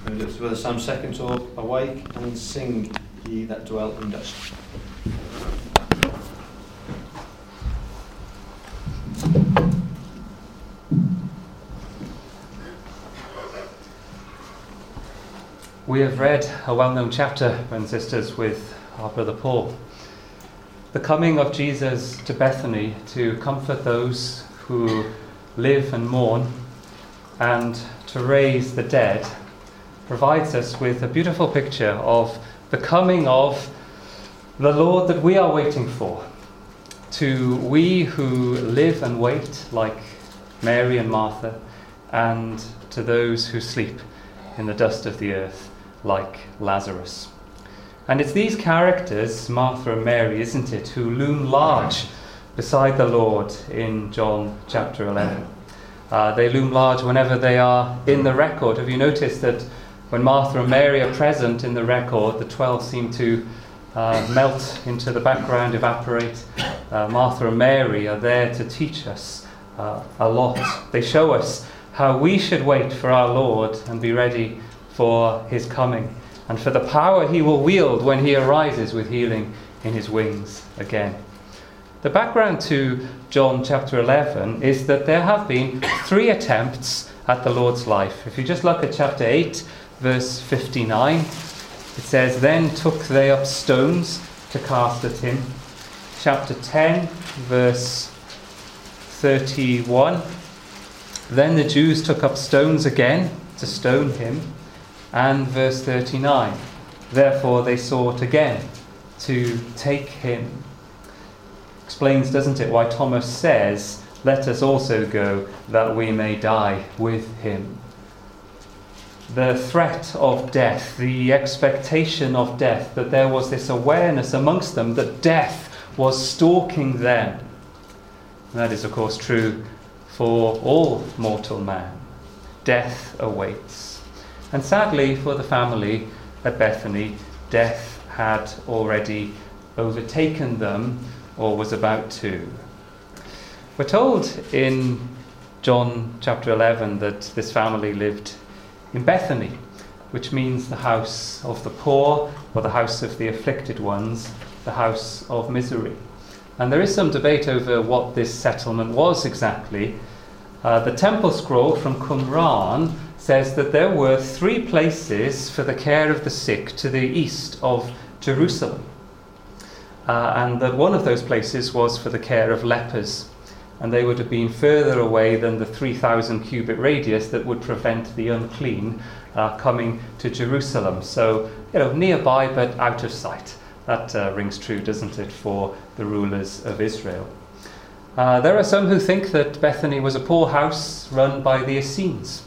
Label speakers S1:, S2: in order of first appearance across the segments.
S1: We lift together Psalm 2nd to awake and sing, ye that dwell in dust.
S2: We have read a well-known chapter, brothers and sisters, with our brother Paul. The coming of Jesus to Bethany to comfort those who live and mourn and to raise the dead provides us with a beautiful picture of the coming of the Lord that we are waiting for. To we who live and wait, like Mary and Martha, and to those who sleep in the dust of the earth, like Lazarus. And it's these characters, Martha and Mary, isn't it, who loom large beside the Lord in John chapter 11. They loom large whenever they are in the record. Have you noticed that when Martha and Mary are present in the record, the 12 seem to melt into the background, evaporate? Martha and Mary are there to teach us a lot. They show us how we should wait for our Lord and be ready for his coming, and for the power he will wield when he arises with healing in his wings again. The background to John chapter 11 is that there have been 3 attempts at the Lord's life. If you just look at chapter 8, verse 59, it says, "Then took they up stones to cast at him." Chapter 10, verse 31, "Then the Jews took up stones again to stone him." And verse 39, "Therefore they sought again to take him." Explains, doesn't it, why Thomas says, "Let us also go, that we may die with him." The threat of death, the expectation of death, that there was this awareness amongst them that death was stalking them. And that is, of course, true for all mortal man. Death awaits. And sadly for the family at Bethany, death had already overtaken them, or was about to. We're told in John chapter 11 that this family lived in Bethany, which means the house of the poor, or the house of the afflicted ones, the house of misery. And there is some debate over what this settlement was exactly. The temple scroll from Qumran says that there were 3 places for the care of the sick to the east of Jerusalem. And that one of those places was for the care of lepers. And they would have been further away than the 3,000 cubit radius that would prevent the unclean coming to Jerusalem. So, nearby but out of sight. That rings true, doesn't it, for the rulers of Israel. There are some who think that Bethany was a poor house run by the Essenes.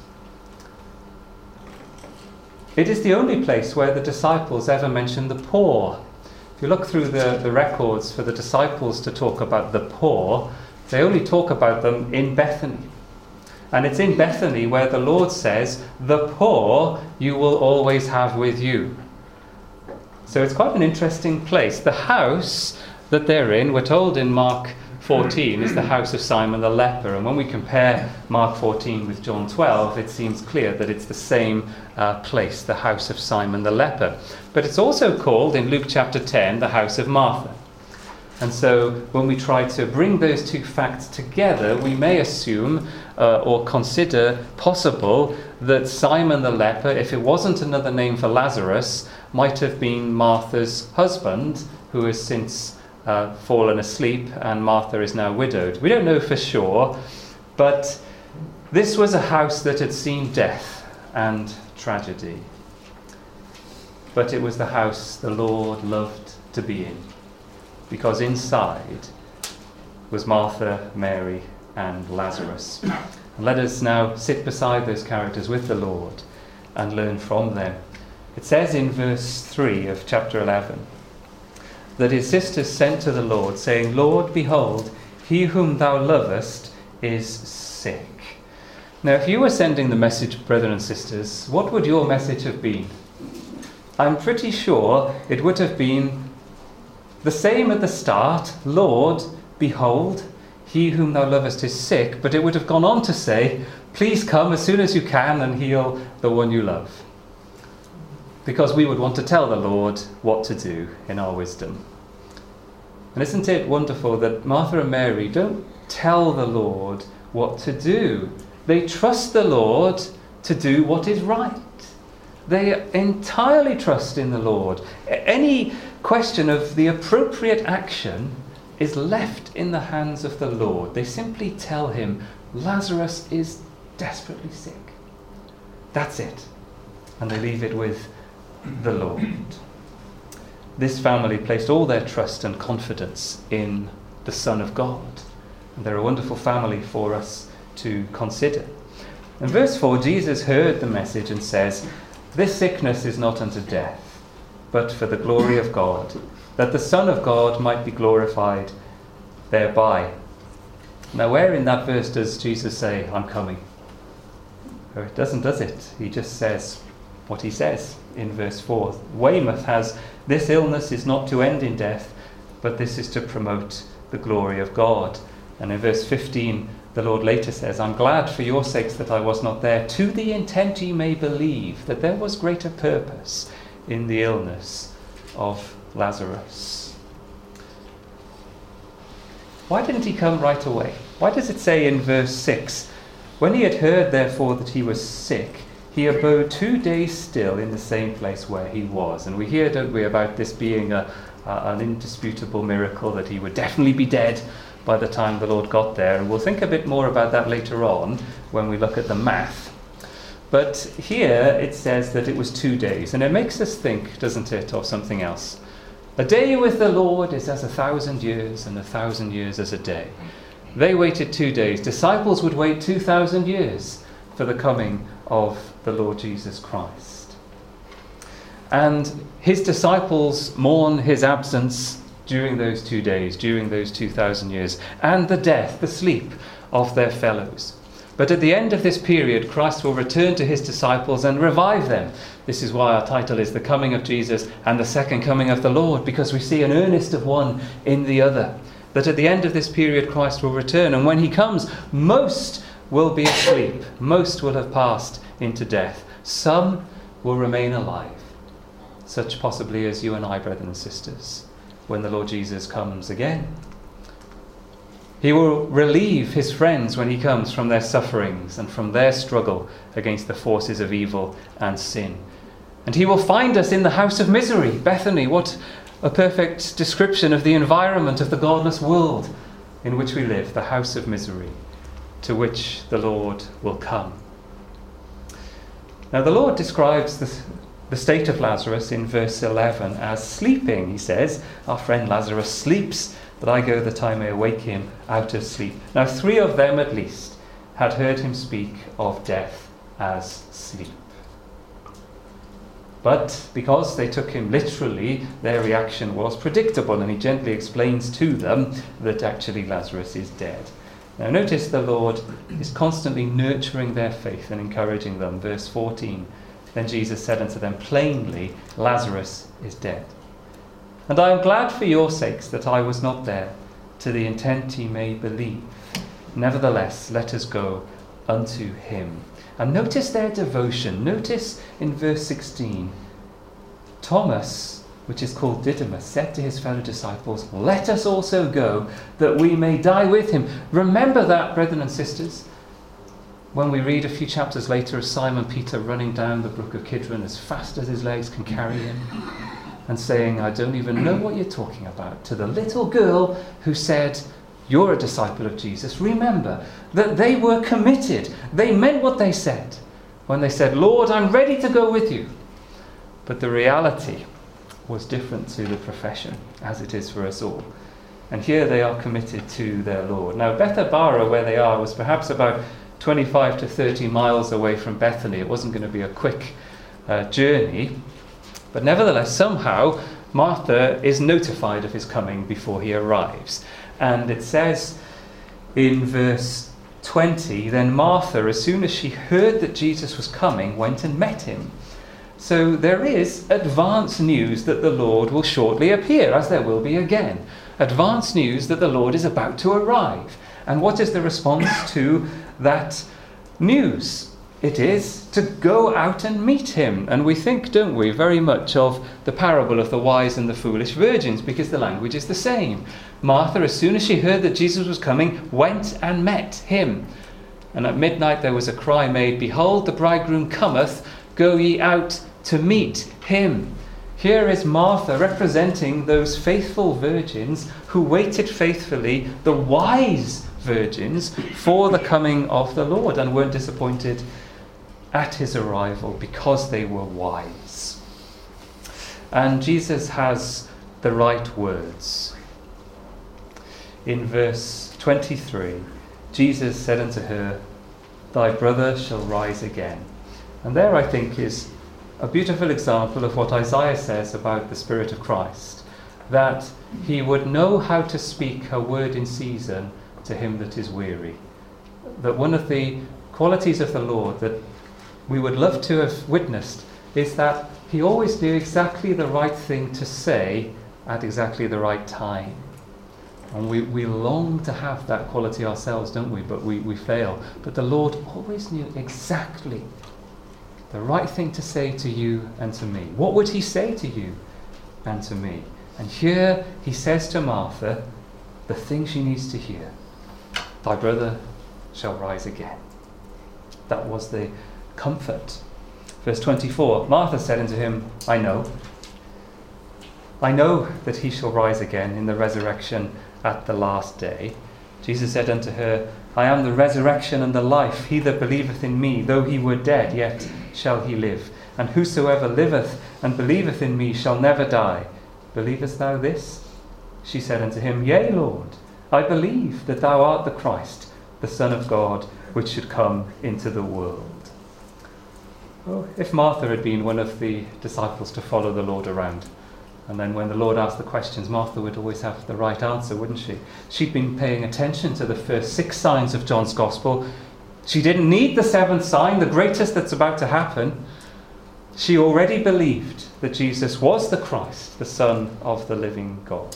S2: It is the only place where the disciples ever mention the poor. If you look through the records for the disciples to talk about the poor, they only talk about them in Bethany. And it's in Bethany where the Lord says, "The poor you will always have with you." So it's quite an interesting place. The house that they're in, we're told in Mark 14, is the house of Simon the leper. And when we compare Mark 14 with John 12, it seems clear that it's the same place, the house of Simon the leper. But it's also called, in Luke chapter 10, the house of Martha. And so when we try to bring those 2 facts together, we may assume or consider possible that Simon the leper, if it wasn't another name for Lazarus, might have been Martha's husband, who has since fallen asleep, and Martha is now widowed. We don't know for sure, but this was a house that had seen death and tragedy. But it was the house the Lord loved to be in, because inside was Martha, Mary, and Lazarus. And let us now sit beside those characters with the Lord and learn from them. It says in verse 3 of chapter 11, that his sisters sent to the Lord, saying, "Lord, behold, he whom thou lovest is sick." Now, if you were sending the message, brethren and sisters, what would your message have been? I'm pretty sure it would have been the same at the start. "Lord, behold, he whom thou lovest is sick," but it would have gone on to say, "Please come as soon as you can and heal the one you love." because we would want to tell the Lord what to do in our wisdom. And isn't it wonderful that Martha and Mary don't tell the Lord what to do? They trust the Lord to do what is right. They entirely trust in the Lord. Any question of the appropriate action is left in the hands of the Lord. They simply tell him, Lazarus is desperately sick. That's it. And they leave it with the Lord. This family placed all their trust and confidence in the Son of God. And they're a wonderful family for us to consider. In verse 4, Jesus heard the message and says, "This sickness is not unto death, but for the glory of God, that the Son of God might be glorified thereby." Now, where in that verse does Jesus say, "I'm coming"? Or it doesn't, does it? He just says what he says in verse 4. Weymouth has, "This illness is not to end in death, but this is to promote the glory of God." And in verse 15, the Lord later says, "I'm glad for your sakes that I was not there, to the intent ye may believe that there was greater purpose in the illness of Lazarus." Why didn't he come right away? Why does it say in verse 6, "When he had heard therefore that he was sick, he abode 2 days still in the same place where he was"? And we hear, don't we, about this being an indisputable miracle, that he would definitely be dead by the time the Lord got there. And we'll think a bit more about that later on when we look at the math. But here it says that it was 2 days. And it makes us think, doesn't it, of something else. A day with the Lord is as 1,000 years, and 1,000 years as a day. They waited 2 days. Disciples would wait 2,000 years for the coming of the Lord Jesus Christ. And his disciples mourn his absence during those 2 days, during those 2,000 years, and the death, the sleep of their fellows. But at the end of this period, Christ will return to his disciples and revive them. This is why our title is The Coming of Jesus and the Second Coming of the Lord, because we see an earnest of one in the other. That at the end of this period, Christ will return, and when he comes, most will be asleep. Most will have passed into death. Some will remain alive, such possibly as you and I, brethren and sisters, when the Lord Jesus comes again. He will relieve his friends when he comes from their sufferings and from their struggle against the forces of evil and sin. And he will find us in the house of misery, Bethany. What a perfect description of the environment of the godless world in which we live, the house of misery, to which the Lord will come. Now the Lord describes the state of Lazarus in verse 11 as sleeping. He says, "Our friend Lazarus sleeps, but I go that I may awake him out of sleep." Now 3 of them at least had heard him speak of death as sleep. But because they took him literally, their reaction was predictable, and he gently explains to them that actually Lazarus is dead. Now notice the Lord is constantly nurturing their faith and encouraging them. Verse 14, "Then Jesus said unto them plainly, Lazarus is dead. And I am glad for your sakes that I was not there, to the intent ye may believe. Nevertheless, let us go unto him." And notice their devotion. Notice in verse 16, Thomas, which is called Didymus, said to his fellow disciples, "Let us also go, that we may die with him." Remember that, brethren and sisters, when we read a few chapters later of Simon Peter running down the brook of Kidron as fast as his legs can carry him, and saying, "I don't even know what you're talking about," to the little girl who said, "You're a disciple of Jesus." Remember that they were committed. They meant what they said when they said, "Lord, I'm ready to go with you." But the reality was different to the profession, as it is for us all. And here they are committed to their Lord. Now, Bethabara, where they are, was perhaps about 25 to 30 miles away from Bethany. It wasn't going to be a quick journey. But nevertheless, somehow, Martha is notified of his coming before he arrives. And it says in verse 20, "Then Martha, as soon as she heard that Jesus was coming, went and met him." So there is advance news that the Lord will shortly appear, as there will be again. Advance news that the Lord is about to arrive. And what is the response to that news? it is to go out and meet him. And we think, don't we, very much of the parable of the wise and the foolish virgins, because the language is the same. Martha, as soon as she heard that Jesus was coming, went and met him. And at midnight there was a cry made, "Behold, the bridegroom cometh, go ye out to meet him." Here is Martha representing those faithful virgins who waited faithfully, the wise virgins, for the coming of the Lord, and weren't disappointed at his arrival because they were wise. And Jesus has the right words. In verse 23, Jesus said unto her, "Thy brother shall rise again." And there, I think, is a beautiful example of what Isaiah says about the Spirit of Christ, that he would know how to speak a word in season to him that is weary. That one of the qualities of the Lord that we would love to have witnessed is that he always knew exactly the right thing to say at exactly the right time. And we long to have that quality ourselves, don't we? But we fail. But the Lord always knew exactly the right thing to say to you and to me. What would he say to you and to me? And here he says to Martha the thing she needs to hear. Thy brother shall rise again. That was the comfort. Verse 24, Martha said unto him, I know that he shall rise again in the resurrection at the last day. Jesus said unto her, I am the resurrection and the life. He that believeth in me, though he were dead, yet shall he live. And whosoever liveth and believeth in me shall never die. Believest thou this? She said unto him, Yea, Lord, I believe that thou art the Christ, the Son of God, which should come into the world. Oh, if Martha had been one of the disciples to follow the Lord around, and then when the Lord asked the questions, Martha would always have the right answer, wouldn't she? She'd been paying attention to the first 6 signs of John's Gospel. She didn't need the 7th sign, the greatest that's about to happen. She already believed that Jesus was the Christ, the Son of the living God.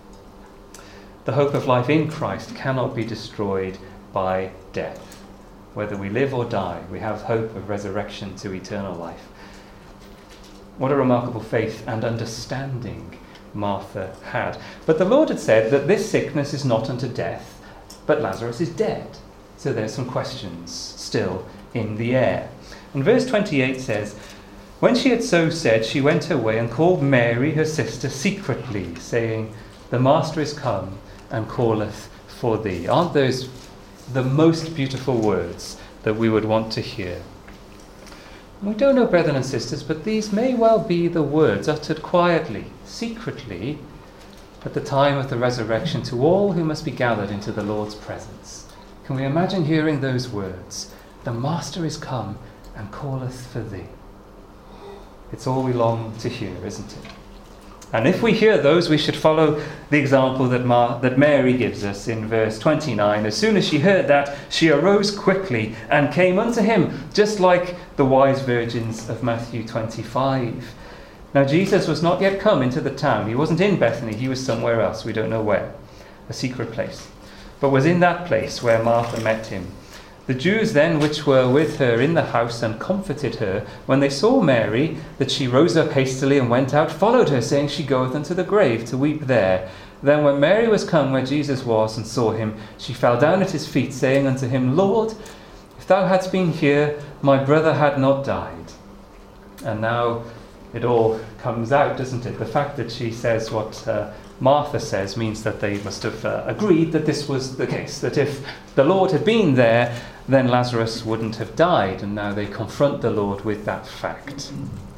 S2: The hope of life in Christ cannot be destroyed by death. Whether we live or die, we have hope of resurrection to eternal life. What a remarkable faith and understanding Martha had. But the Lord had said that this sickness is not unto death, but Lazarus is dead. So there's some questions still in the air. And verse 28 says, When she had so said, she went away and called Mary, her sister, secretly, saying, The Master is come and calleth for thee. Aren't those the most beautiful words that we would want to hear? We don't know, brethren and sisters, but these may well be the words uttered quietly, secretly, at the time of the resurrection to all who must be gathered into the Lord's presence. Can we imagine hearing those words? The Master is come and calleth for thee. It's all we long to hear, isn't it? And if we hear those, we should follow the example that Mary gives us in verse 29. As soon as she heard that, she arose quickly and came unto him, just like the wise virgins of Matthew 25. Now Jesus was not yet come into the town. He wasn't in Bethany. He was somewhere else. We don't know where. A secret place. But was in that place where Martha met him. The Jews then which were with her in the house and comforted her, when they saw Mary, that she rose up hastily and went out, followed her, saying, She goeth unto the grave to weep there. Then when Mary was come where Jesus was and saw him, she fell down at his feet, saying unto him, Lord, if thou hadst been here, my brother had not died. And now it all comes out, doesn't it? The fact that she says what Martha says means that they must have agreed that this was the case, that if the Lord had been there, then Lazarus wouldn't have died, and now they confront the Lord with that fact.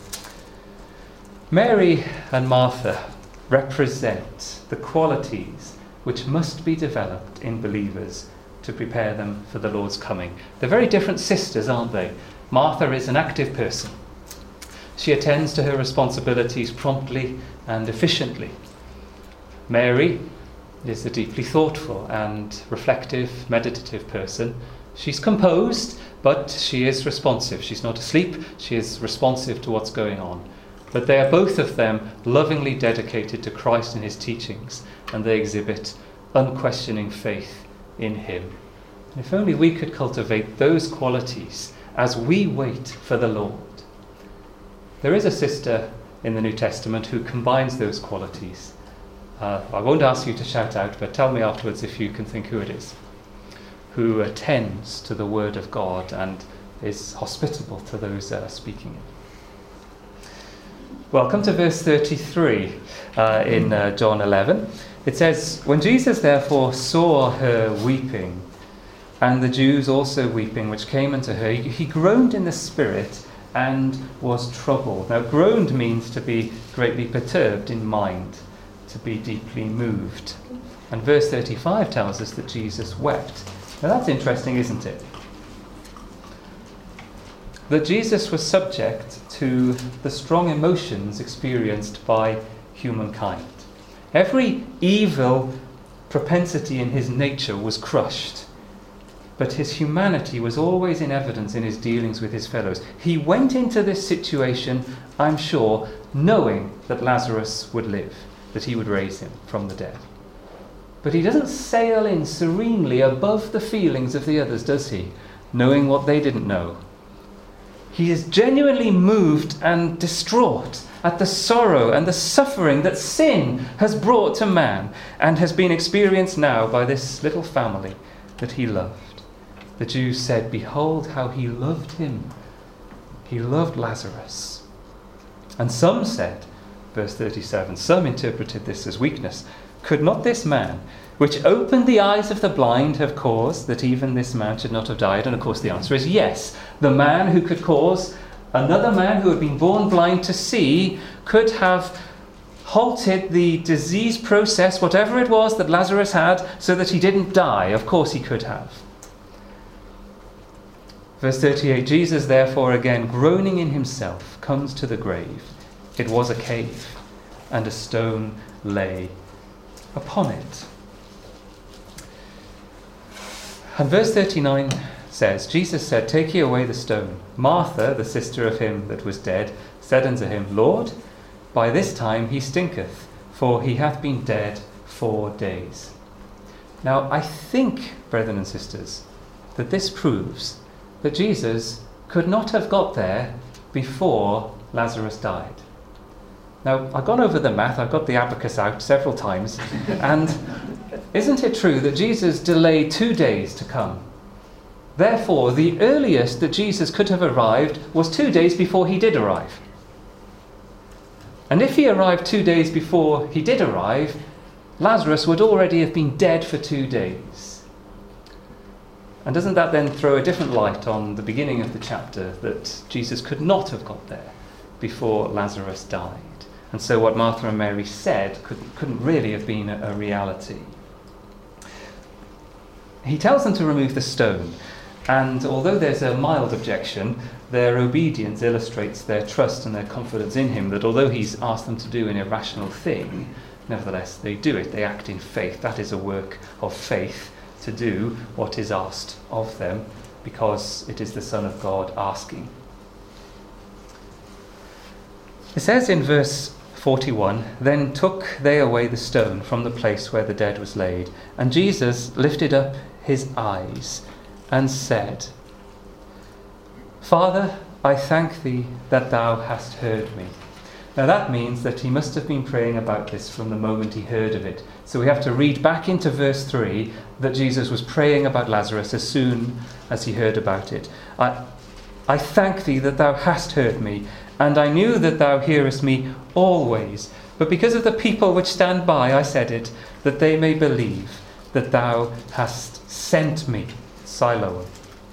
S2: Mary and Martha represent the qualities which must be developed in believers to prepare them for the Lord's coming. They're very different sisters, aren't they? Martha is an active person. She attends to her responsibilities promptly and efficiently. Mary is a deeply thoughtful and reflective, meditative person. She's composed, but she is responsive. She's not asleep. She is responsive to what's going on. But they are both of them lovingly dedicated to Christ and his teachings, and they exhibit unquestioning faith in him. If only we could cultivate those qualities as we wait for the Lord. There is a sister in the New Testament who combines those qualities. I won't ask you to shout out, but tell me afterwards if you can think who it is, who attends to the word of God and is hospitable to those speaking it. Well, come to verse 33 in John 11. It says, "When Jesus therefore saw her weeping, and the Jews also weeping, which came unto her, he groaned in the spirit and was troubled." Now, groaned means to be greatly perturbed in mind, to be deeply moved. And verse 35 tells us that Jesus wept. Now, that's interesting, isn't it? That Jesus was subject to the strong emotions experienced by humankind. Every evil propensity in his nature was crushed, but his humanity was always in evidence in his dealings with his fellows. He went into this situation, I'm sure, knowing that Lazarus would live, that he would raise him from the dead. But he doesn't sail in serenely above the feelings of the others, does he? Knowing what they didn't know. He is genuinely moved and distraught at the sorrow and the suffering that sin has brought to man and has been experienced now by this little family that he loved. The Jews said, "Behold how he loved him." He loved Lazarus. And some said, verse 37, some interpreted this as weakness. "Could not this man, which opened the eyes of the blind, have caused that even this man should not have died?" And of course the answer is yes. The man who could cause another man who had been born blind to see could have halted the disease process, whatever it was that Lazarus had, so that he didn't die. Of course he could have. Verse 38, "Jesus therefore again, groaning in himself, comes to the grave. It was a cave, and a stone lay upon it." And verse 39 says, "Jesus said, Take ye away the stone. Martha, the sister of him that was dead, said unto him, Lord, by this time he stinketh, for he hath been dead 4 days." Now, I think, brethren and sisters, that this proves that Jesus could not have got there before Lazarus died. Now, I've gone over the math, I've got the abacus out several times, and isn't it true that Jesus delayed 2 days to come? Therefore, the earliest that Jesus could have arrived was 2 days before he did arrive. And if he arrived 2 days before he did arrive, Lazarus would already have been dead for 2 days. And doesn't that then throw a different light on the beginning of the chapter, that Jesus could not have got there before Lazarus died? And so what Martha and Mary said couldn't really have been a reality. He tells them to remove the stone, and although there's a mild objection, their obedience illustrates their trust and their confidence in him, that although he's asked them to do an irrational thing, nevertheless they do it, they act in faith. That is a work of faith, to do what is asked of them, because it is the Son of God asking. It says in verse 41, "Then took they away the stone from the place where the dead was laid, and Jesus lifted up his eyes and said, Father, I thank thee that thou hast heard me." Now that means that he must have been praying about this from the moment he heard of it. So we have to read back into verse 3 that Jesus was praying about Lazarus as soon as he heard about it. I thank thee that thou hast heard me, and I knew that thou hearest me always. But because of the people which stand by, I said it, that they may believe that thou hast sent me. Siloam.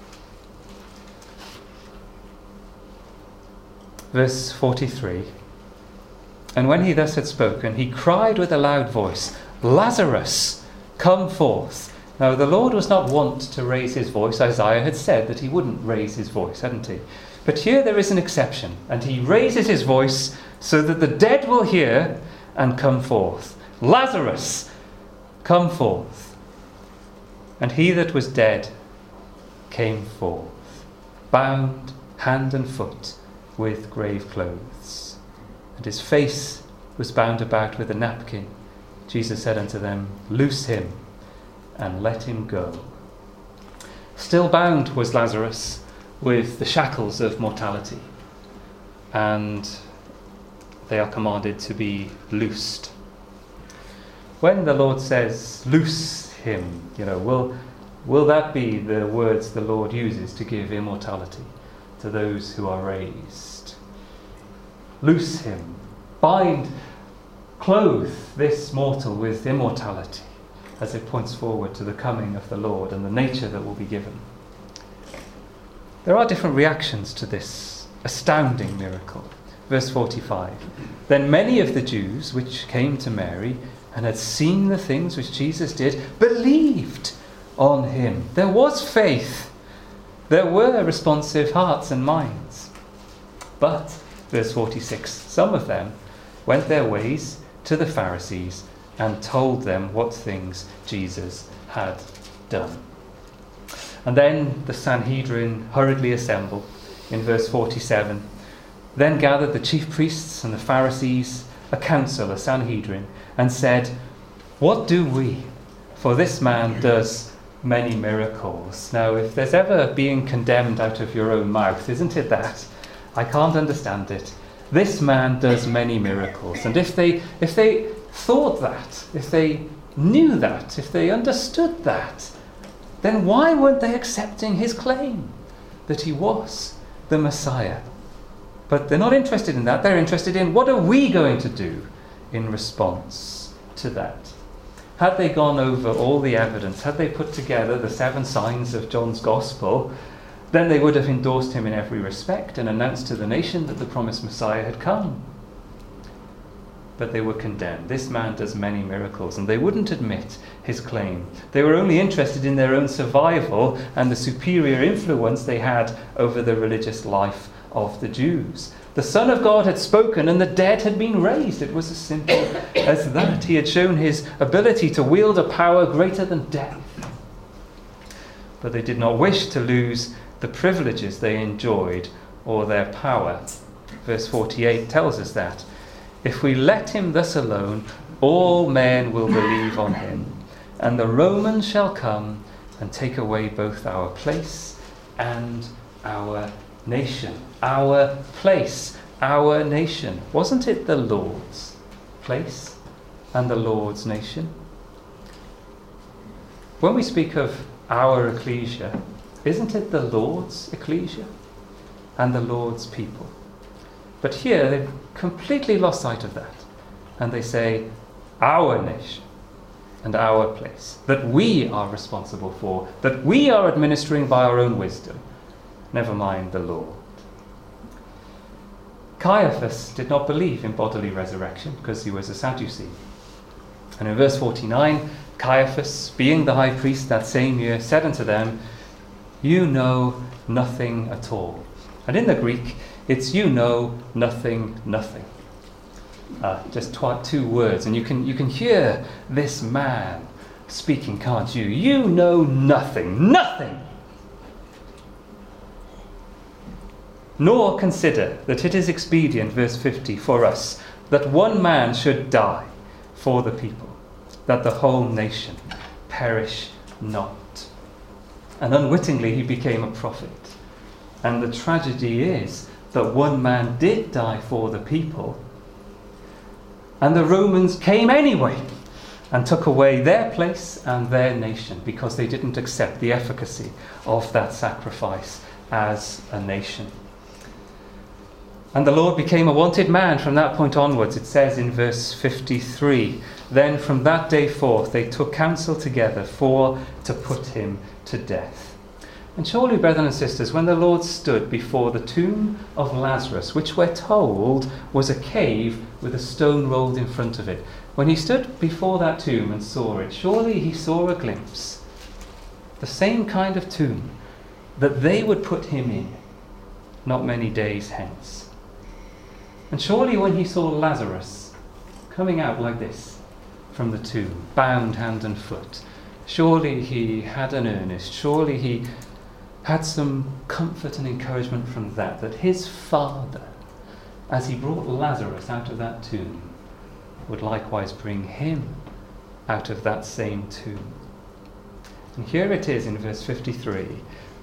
S2: Verse 43. "And when he thus had spoken, he cried with a loud voice, Lazarus, come forth." Now the Lord was not wont to raise his voice. Isaiah had said that he wouldn't raise his voice, hadn't he? But here there is an exception, and he raises his voice so that the dead will hear and come forth. "Lazarus, come forth." And he that was dead came forth, bound hand and foot with grave clothes, and his face was bound about with a napkin. Jesus said unto them, "Loose him and let him go." Still bound was Lazarus, with the shackles of mortality, and they are commanded to be loosed. When the Lord says, loose him, will that be the words the Lord uses to give immortality to those who are raised? Loose him, bind, clothe this mortal with immortality, as it points forward to the coming of the Lord and the nature that will be given. There are different reactions to this astounding miracle. Verse 45, then many of the Jews which came to Mary and had seen the things which Jesus did believed on him. There was faith. There were responsive hearts and minds. But, verse 46, some of them went their ways to the Pharisees and told them what things Jesus had done. And then the Sanhedrin hurriedly assembled in verse 47. Then gathered the chief priests and the Pharisees, a council, a Sanhedrin, and said, what do we? For this man does many miracles. Now, if there's ever being condemned out of your own mouth, isn't it that? I can't understand it. This man does many miracles. And if they thought that, if they knew that, if they understood that, then why weren't they accepting his claim that he was the Messiah? But they're not interested in that. They're interested in what are we going to do in response to that. Had they gone over all the evidence, had they put together the 7 signs of John's Gospel, then they would have endorsed him in every respect and announced to the nation that the promised Messiah had come. But they were condemned. This man does many miracles, and they wouldn't admit his claim. They were only interested in their own survival and the superior influence they had over the religious life of the Jews. The Son of God had spoken and the dead had been raised. It was as simple as that. He had shown his ability to wield a power greater than death. But they did not wish to lose the privileges they enjoyed or their power. Verse 48 tells us that. If we let him thus alone, all men will believe on him, and the Romans shall come and take away both our place and our nation. Our place, our nation. Wasn't it the Lord's place and the Lord's nation? When we speak of our ecclesia, isn't it the Lord's ecclesia and the Lord's people? But here they've completely lost sight of that. And they say, our nation and our place, that we are responsible for, that we are administering by our own wisdom. Never mind the Lord. Caiaphas did not believe in bodily resurrection because he was a Sadducee. And in verse 49, Caiaphas, being the high priest that same year, said unto them, you know nothing at all. And in the Greek, it's you know nothing, nothing. Just 2 words, and you can hear this man speaking, can't you? You know nothing, nothing. Nor consider that it is expedient, verse 50, for us, that one man should die for the people, that the whole nation perish not. And unwittingly he became a prophet. And the tragedy is that one man did die for the people, and the Romans came anyway and took away their place and their nation because they didn't accept the efficacy of that sacrifice as a nation. And the Lord became a wanted man from that point onwards. It says in verse 53, then from that day forth they took counsel together to put him to death. And surely, brethren and sisters, when the Lord stood before the tomb of Lazarus, which we're told was a cave with a stone rolled in front of it, when he stood before that tomb and saw it, surely he saw a glimpse, the same kind of tomb that they would put him in not many days hence. And surely when he saw Lazarus coming out like this from the tomb, bound hand and foot, surely he had an earnest, surely he had some comfort and encouragement from that his Father, as he brought Lazarus out of that tomb, would likewise bring him out of that same tomb. And here it is in verse 53,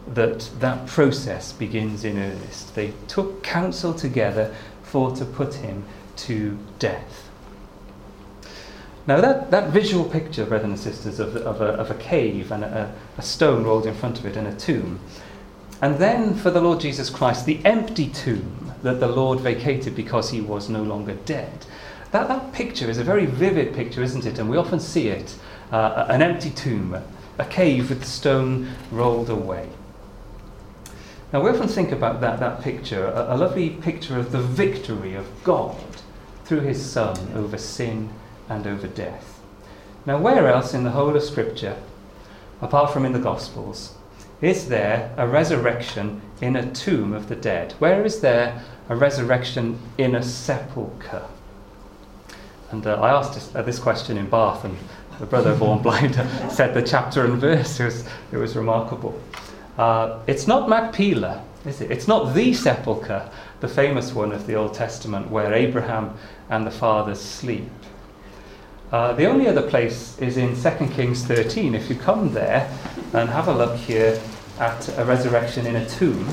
S2: that process begins in earnest. They took counsel together for to put him to death. Now that visual picture, brothers and sisters, of a cave and a stone rolled in front of it and a tomb, and then for the Lord Jesus Christ, the empty tomb that the Lord vacated because he was no longer dead. That picture is a very vivid picture, isn't it? And we often see it, an empty tomb, a cave with the stone rolled away. Now we often think about that picture, a lovely picture of the victory of God through his Son over sin and over death. Now where else in the whole of Scripture, apart from in the Gospels, is there a resurrection in a tomb of the dead? Where is there a resurrection in a sepulchre? And I asked this question in Bath, and the brother born blind said the chapter and verse. It was remarkable. It's not Machpelah, is it? It's not the sepulchre, the famous one of the Old Testament, where Abraham and the fathers sleep. The only other place is in 2 Kings 13. If you come there and have a look here at a resurrection in a tomb,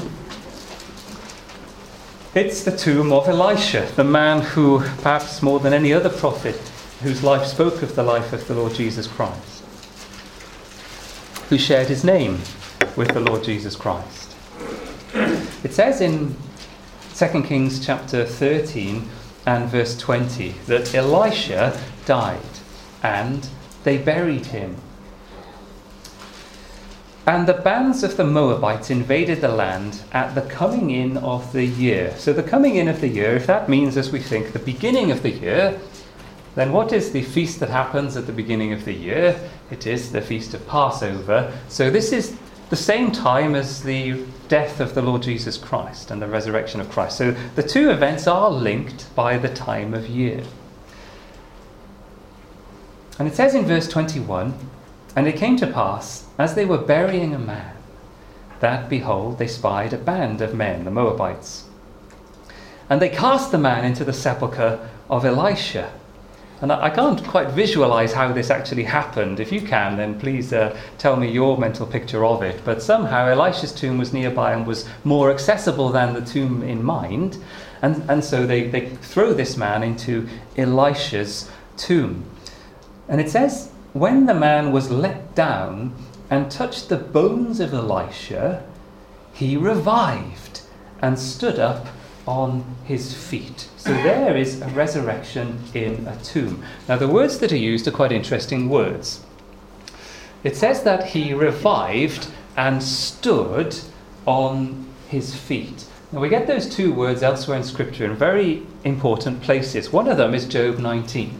S2: it's the tomb of Elisha, the man who, perhaps more than any other prophet, whose life spoke of the life of the Lord Jesus Christ, who shared his name with the Lord Jesus Christ. It says in 2 Kings chapter 13 and verse 20 that Elisha died and they buried him. And the bands of the Moabites invaded the land at the coming in of the year. So the coming in of the year, if that means, as we think, the beginning of the year, then what is the feast that happens at the beginning of the year? It is the Feast of Passover. So this is the same time as the death of the Lord Jesus Christ and the resurrection of Christ. So the two events are linked by the time of year. And it says in verse 21, "And it came to pass, as they were burying a man, that, behold, they spied a band of men, the Moabites. And they cast the man into the sepulchre of Elisha." And I can't quite visualize how this actually happened. If you can, then please tell me your mental picture of it. But somehow Elisha's tomb was nearby and was more accessible than the tomb in mind. And so they throw this man into Elisha's tomb. And it says, "When the man was let down and touched the bones of Elisha, he revived and stood up on his feet." So there is a resurrection in a tomb. Now the words that are used are quite interesting words. It says that he revived and stood on his feet. Now we get those two words elsewhere in Scripture in very important places. One of them is Job 19.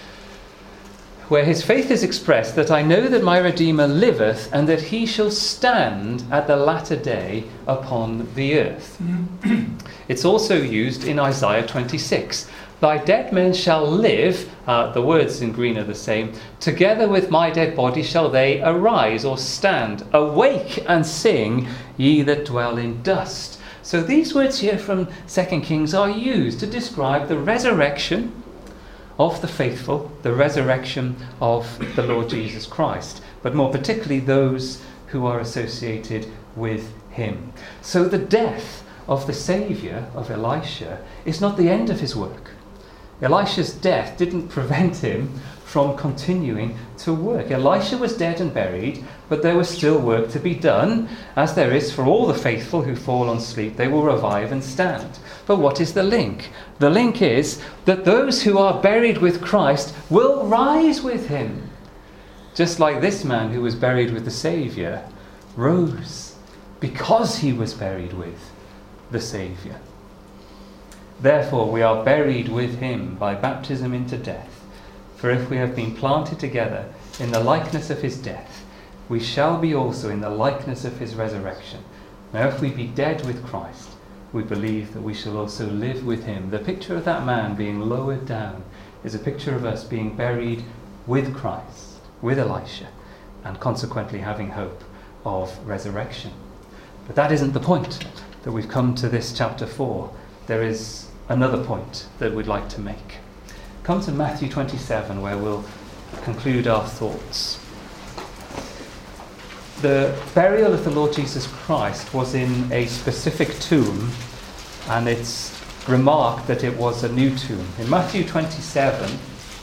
S2: Where his faith is expressed, that I know that my Redeemer liveth, and that he shall stand at the latter day upon the earth. It's also used in Isaiah 26. Thy dead men shall live, the words in green are the same, together with my dead body shall they arise or stand. Awake and sing, ye that dwell in dust. So these words here from 2 Kings are used to describe the resurrection of the faithful, the resurrection of the Lord Jesus Christ, but more particularly those who are associated with him. So the death of the Saviour, of Elisha, is not the end of his work. Elisha's death didn't prevent him from continuing to work. Elisha was dead and buried, but there was still work to be done, as there is for all the faithful who fall on sleep. They will revive and stand. But what is the link? The link is that those who are buried with Christ will rise with him. Just like this man who was buried with the Saviour rose because he was buried with the Saviour. Therefore we are buried with him by baptism into death. For if we have been planted together in the likeness of his death, we shall be also in the likeness of his resurrection. Now if we be dead with Christ, we believe that we shall also live with him. The picture of that man being lowered down is a picture of us being buried with Christ, with Elisha, and consequently having hope of resurrection. But that isn't the point that we've come to this chapter 4. There is another point that we'd like to make. Come to Matthew 27, where we'll conclude our thoughts. the burial of the Lord Jesus Christ was in a specific tomb, and it's remarked that it was a new tomb. In Matthew 27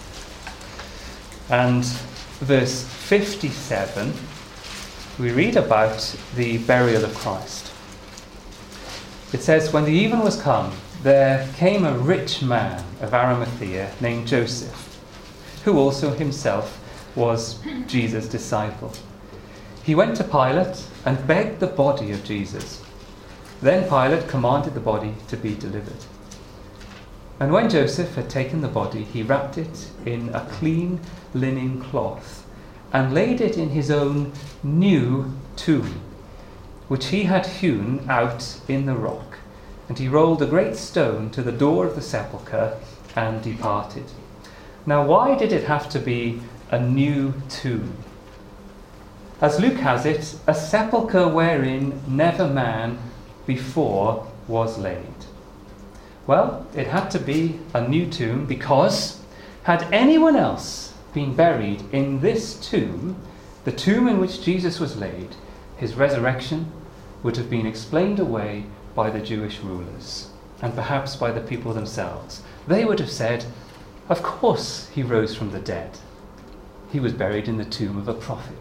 S2: and verse 57, we read about the burial of Christ. It says, "When the even was come, there came a rich man of Arimathea named Joseph, who also himself was Jesus' disciple. He went to Pilate and begged the body of Jesus. Then Pilate commanded the body to be delivered. And when Joseph had taken the body, he wrapped it in a clean linen cloth and laid it in his own new tomb, which he had hewn out in the rock. And he rolled a great stone to the door of the sepulchre and departed." Now, why did it have to be a new tomb? As Luke has it, a sepulchre wherein never man before was laid. Well, it had to be a new tomb because had anyone else been buried in this tomb, the tomb in which Jesus was laid, his resurrection would have been explained away by the Jewish rulers and perhaps by the people themselves. They would have said, "Of course he rose from the dead. He was buried in the tomb of a prophet."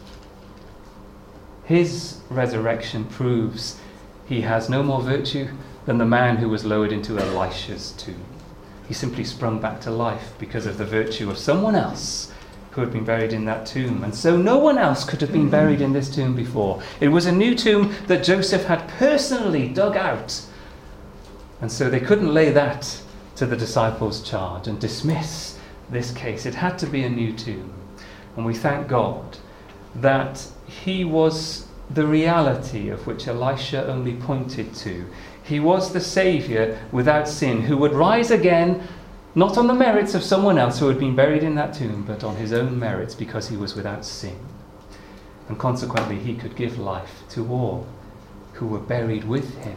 S2: His resurrection proves he has no more virtue than the man who was lowered into Elisha's tomb. He simply sprung back to life because of the virtue of someone else who had been buried in that tomb. And so no one else could have been buried in this tomb before. It was a new tomb that Joseph had personally dug out. And so they couldn't lay that to the disciples' charge and dismiss this case. It had to be a new tomb. And we thank God that he was the reality of which Elisha only pointed to. He was the Saviour without sin who would rise again, not on the merits of someone else who had been buried in that tomb, but on his own merits because he was without sin. And consequently, he could give life to all who were buried with him.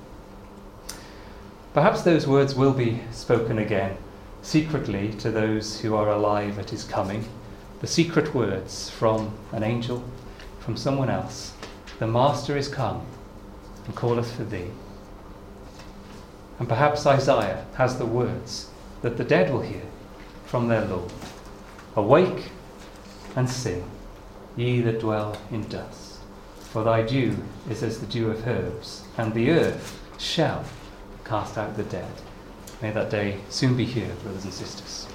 S2: Perhaps those words will be spoken again, secretly to those who are alive at his coming. The secret words from an angel, from someone else. "The Master is come and calleth for thee." And perhaps Isaiah has the words that the dead will hear from their Lord. "Awake and sing, ye that dwell in dust, for thy dew is as the dew of herbs, and the earth shall cast out the dead." May that day soon be here, brothers and sisters.